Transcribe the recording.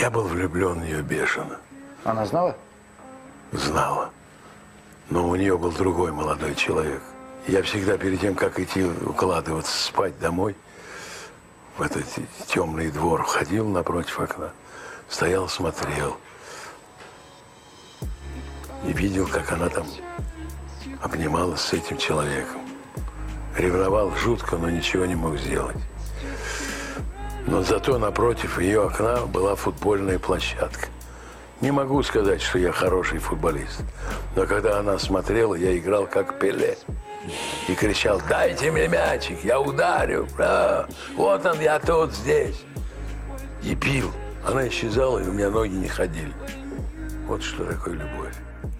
Я был влюблен в нее бешено. Она знала? Знала. Но у нее был другой молодой человек. Я всегда перед тем, как идти укладываться спать домой, в этот темный двор ходил напротив окна, стоял, смотрел. И видел, как она там обнималась с этим человеком. Ревновал жутко, но ничего не мог сделать. Но зато напротив ее окна была футбольная площадка. Не могу сказать, что я хороший футболист. Но когда она смотрела, я играл как Пеле. И кричал: дайте мне мячик, я ударю. Вот он, я тут, здесь. И пил. Она исчезала, и у меня ноги не ходили. Вот что такое любовь.